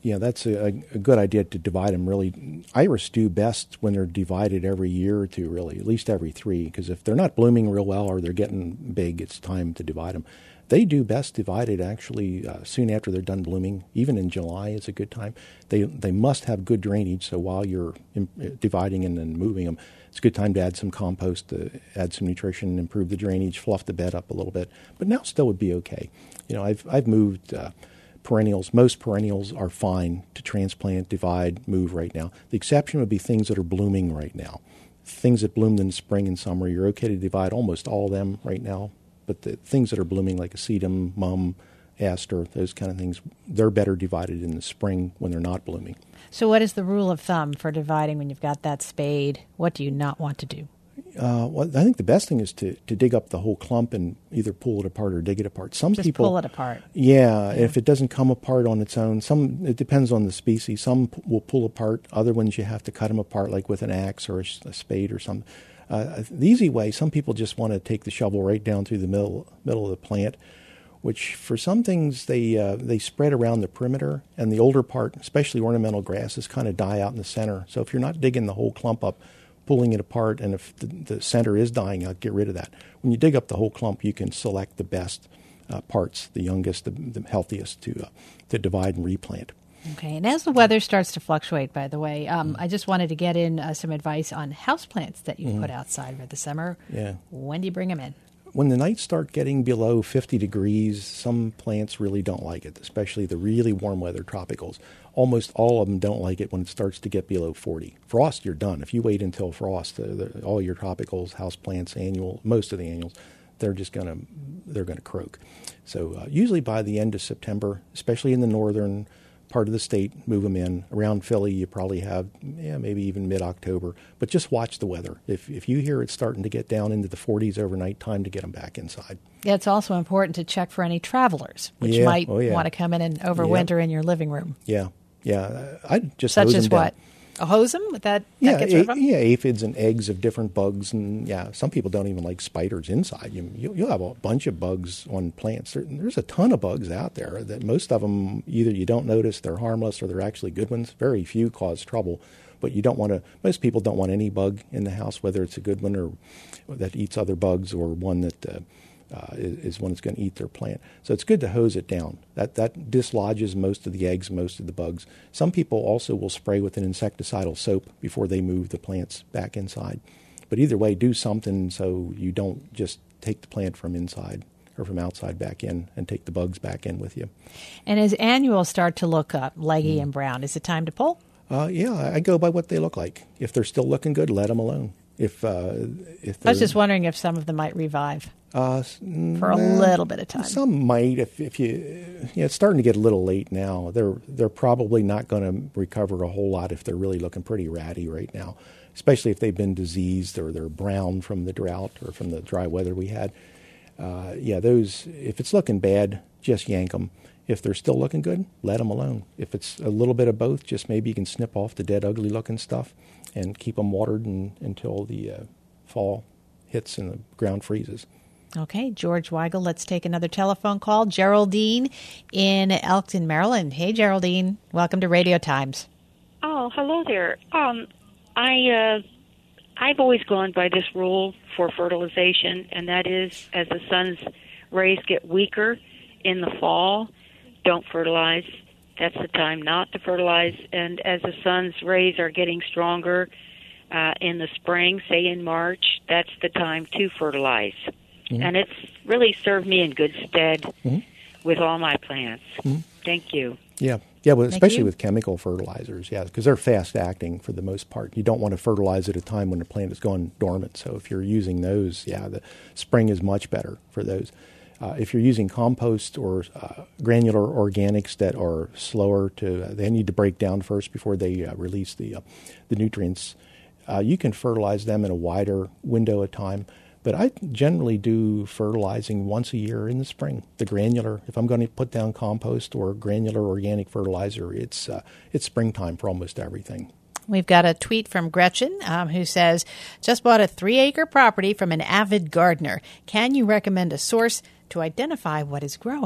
Yeah, that's a, a good idea to divide them. Really, iris do best when they're divided every year or two, really, at least every three, because if they're not blooming real well or they're getting big, it's time to divide them. They do best divided actually uh, soon after they're done blooming. Even in July is a good time. They they must have good drainage, so while you're in, uh, dividing and then moving them, it's a good time to add some compost, to add some nutrition, improve the drainage, fluff the bed up a little bit. But now still would be okay. You know, I've I've moved uh, perennials. Most perennials are fine to transplant, divide, move right now. The exception would be things that are blooming right now. Things that bloomed in the spring and summer, you're okay to divide almost all of them right now. But the things that are blooming, like acetum, mum, aster, those kind of things, they're better divided in the spring when they're not blooming.
So what is the rule of thumb for dividing when you've got that spade? What do you not want to do?
Uh, well, I think the best thing is to, to dig up the whole clump and either pull it apart or dig it apart. Some
Just
people
pull it apart.
Yeah, yeah, if it doesn't come apart on its own, some it depends on the species. Some p- will pull apart. Other ones you have to cut them apart, like with an axe or a, a spade or something. Uh, the easy way, some people just want to take the shovel right down through the middle middle of the plant, which for some things they uh, they spread around the perimeter, and the older part, especially ornamental grasses, kind of die out in the center. So if you're not digging the whole clump up, pulling it apart, and if the, the center is dying out, get rid of that. When you dig up the whole clump, you can select the best uh, parts, the youngest, the, the healthiest to uh, to divide and replant.
Okay, and as the weather starts to fluctuate, by the way, um, mm. I just wanted to get in uh, some advice on houseplants that you mm. put outside for the summer.
Yeah.
When do you bring them in?
When the nights start getting below fifty degrees, some plants really don't like it, especially the really warm weather tropicals. Almost all of them don't like it when it starts to get below forty. Frost, you're done. If you wait until frost, uh, the, all your tropicals, houseplants, annual, most of the annuals, they're just going to they're going to croak. So uh, usually by the end of September, especially in the northern part of the state, move them in. Around Philly, you probably have, yeah, maybe even mid-October. But just watch the weather. If if you hear it's starting to get down into the forties overnight, time to get them back inside.
Yeah, it's also important to check for any travelers, which
yeah.
might
oh, yeah.
want to come in and overwinter
yeah.
in your living room.
Yeah, yeah. I just
Such
hose
as
them down.
what? A hose them? That, that
yeah,
gets rid of them?
Yeah, aphids and eggs of different bugs. And, yeah, some people don't even like spiders inside. You, you'll, you'll have a bunch of bugs on plants. There, there's a ton of bugs out there that most of them, either you don't notice, they're harmless, or they're actually good ones. Very few cause trouble. But you don't want to, most people don't want any bug in the house, whether it's a good one or that eats other bugs or one that uh, uh, is, is one that's going to eat their plant. So it's good to hose it down. That that dislodges most of the eggs, most of the bugs. Some people also will spray with an insecticidal soap before they move the plants back inside. But either way, do something so you don't just take the plant from inside or from outside back in and take the bugs back in with you. And
as annuals start to look up, leggy mm. and brown, is it time to pull?
Uh, yeah, I go by what they look like. If they're still looking good, let them alone. If uh, if
I was just wondering if some of them might revive
uh,
for a nah, little bit of time.
Some might. If if you, you know, it's starting to get a little late now. They're they're probably not going to recover a whole lot if they're really looking pretty ratty right now, especially if they've been diseased or they're brown from the drought or from the dry weather we had. Uh, yeah, those. If it's looking bad, just yank them. If they're still looking good, let them alone. If it's a little bit of both, just maybe you can snip off the dead, ugly-looking stuff and keep them watered and, until the uh, fall hits and the ground freezes.
Okay, George Weigel, let's take another telephone call. Geraldine in Elkton, Maryland. Hey, Geraldine. Welcome to Radio Times.
Oh, hello there. Um, I, uh, I've always gone by this rule for fertilization, and that is as the sun's rays get weaker in the fall, don't fertilize. That's the time not to fertilize. And as the sun's rays are getting stronger uh, in the spring, say in March, that's the time to fertilize. Mm-hmm. And it's really served me in good stead mm-hmm. with all my plants. Mm-hmm. Thank you.
Yeah, yeah, well, especially with chemical fertilizers, yeah, because they're fast-acting for the most part. You don't want to fertilize at a time when the plant has gone dormant. So if you're using those, yeah, the spring is much better for those. Uh, if you're using compost or uh, granular organics that are slower to, uh, they need to break down first before they uh, release the uh, the nutrients. Uh, you can fertilize them in a wider window of time, but I generally do fertilizing once a year in the spring. The granular, if I'm going to put down compost or granular organic fertilizer, it's uh, it's springtime for almost everything.
We've got a tweet from Gretchen um, who says, just bought a three-acre property from an avid gardener. Can you recommend a source to identify what is growing?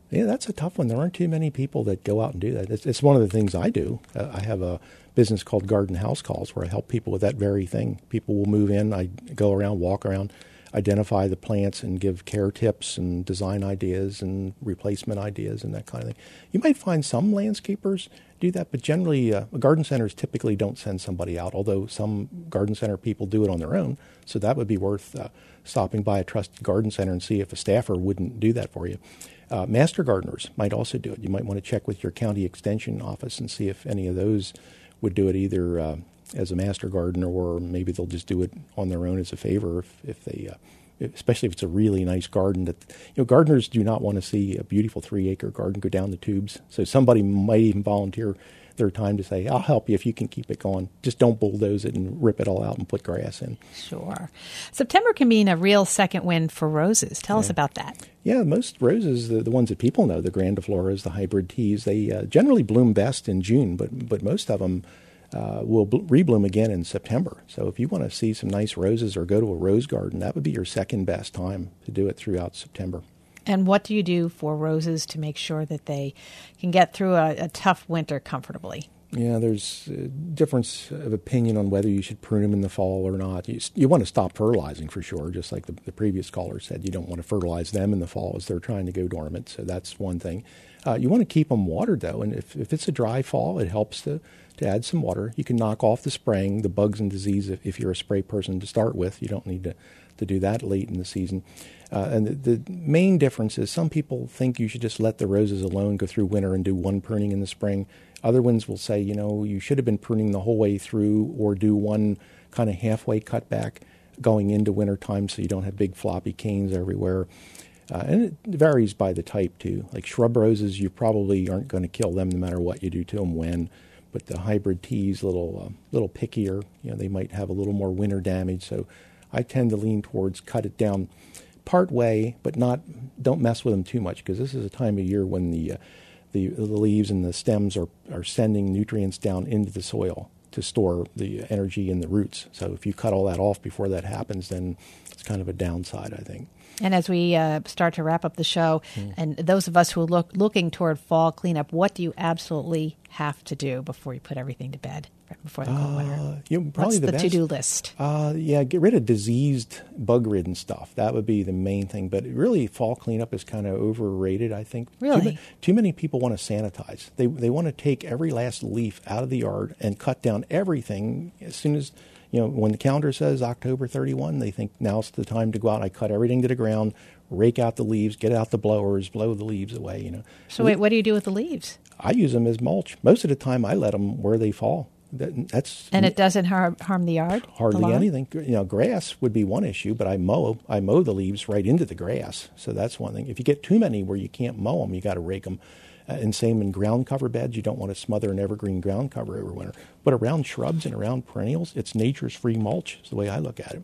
Yeah, that's a tough one. There aren't too many people that go out and do that. It's, it's one of the things I do. Uh, I have a business called Garden House Calls where I help people with that very thing. People will move in. I go around, walk around, identify the plants and give care tips and design ideas and replacement ideas and that kind of thing. You might find some landscapers do that, but generally uh, garden centers typically don't send somebody out, although some garden center people do it on their own. So that would be worth uh, stopping by a trusted garden center and see if a staffer wouldn't do that for you. Uh, master gardeners might also do it. You might want to check with your county extension office and see if any of those would do it either uh, as a master gardener, or maybe they'll just do it on their own as a favor if, if they, uh, especially if it's a really nice garden. That you know, gardeners do not want to see a beautiful three-acre garden go down the tubes. So somebody might even volunteer their time to say, I'll help you if you can keep it going. Just don't bulldoze it and rip it all out and put grass in.
Sure. September can mean a real second wind for roses. Tell yeah. us about that.
Yeah, most roses, the, the ones that people know, the grandifloras, the hybrid teas, they uh, generally bloom best in June, but but most of them uh, will bl- rebloom again in September. So if you want to see some nice roses or go to a rose garden, that would be your second best time to do it throughout September.
And what do you do for roses to make sure that they can get through a, a tough winter comfortably?
Yeah, there's a difference of opinion on whether you should prune them in the fall or not. You, you want to stop fertilizing for sure, just like the, the previous caller said. You don't want to fertilize them in the fall as they're trying to go dormant, so that's one thing. Uh, you want to keep them watered, though, and if, if it's a dry fall, it helps to, to add some water. You can knock off the spraying, the bugs and disease, if, if you're a spray person to start with. You don't need to, to do that late in the season. Uh, and the, the main difference is some people think you should just let the roses alone, go through winter and do one pruning in the spring. Other ones will say, you know, you should have been pruning the whole way through, or do one kind of halfway cutback going into winter time so you don't have big floppy canes everywhere. Uh, and it varies by the type, too. Like shrub roses, you probably aren't going to kill them no matter what you do to them when. But the hybrid teas, a little, uh, little pickier, you know, they might have a little more winter damage. So I tend to lean towards cut it down part way, but not don't mess with them too much, because this is a time of year when the uh, the, the leaves and the stems are, are sending nutrients down into the soil to store the energy in the roots. So if you cut all that off before that happens, then it's kind of a downside, I think.
And as we uh, start to wrap up the show, mm. and those of us who are look, looking toward fall cleanup, what do you absolutely have to do before you put everything to bed, right before the cold winter?
Uh, you know, probably
What's
the,
the
best,
to-do list?
Uh, yeah, get rid of diseased, bug-ridden stuff. That would be the main thing. But really, fall cleanup is kind of overrated, I think.
Really?
Too, too many people want to sanitize. They they want to take every last leaf out of the yard and cut down everything as soon as, you know, when the calendar says October thirty-first, they think now's the time to go out. I cut everything to the ground, rake out the leaves, get out the blowers, blow the leaves away, you know.
So wait, what do you do with the leaves?
I use them as mulch. Most of the time, I let them where they fall. That, that's
and it doesn't harm, harm the yard?
Hardly anything. You know, grass would be one issue, but I mow I mow the leaves right into the grass. So that's one thing. If you get too many where you can't mow them, you got to rake them. Uh, and same in ground cover beds. You don't want to smother an evergreen ground cover every winter. But around shrubs and around perennials, it's nature's free mulch is the way I look at it.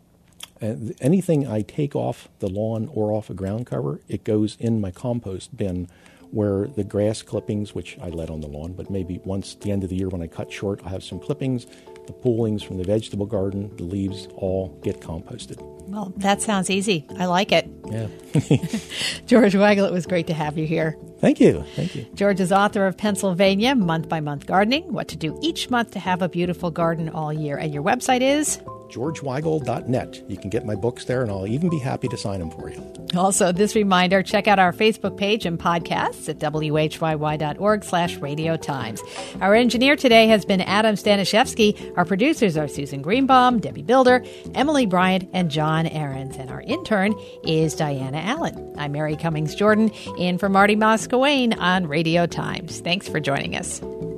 And anything I take off the lawn or off a ground cover, it goes in my compost bin, where the grass clippings, which I let on the lawn, but maybe once at the end of the year when I cut short, I have some clippings, the pullings from the vegetable garden, the leaves all get composted.
Well, that sounds easy. I like it.
Yeah.
George Weigel, it was great to have you here.
Thank you. Thank you.
George is author of Pennsylvania Month by Month Gardening, What to Do Each Month to Have a Beautiful Garden All Year. And your website is?
george weigel dot net. You can get my books there, and I'll even be happy to sign them for you.
Also, this reminder, check out our Facebook page and podcasts at w h y y dot org slash radio times. Our engineer today has been Adam Stanishevsky. Our producers are Susan Greenbaum, Debbie Builder, Emily Bryant, and John Ahrens. And our intern is Diana Allen. I'm Mary Cummings Jordan, in for Marty Moscowain on Radio Times. Thanks for joining us.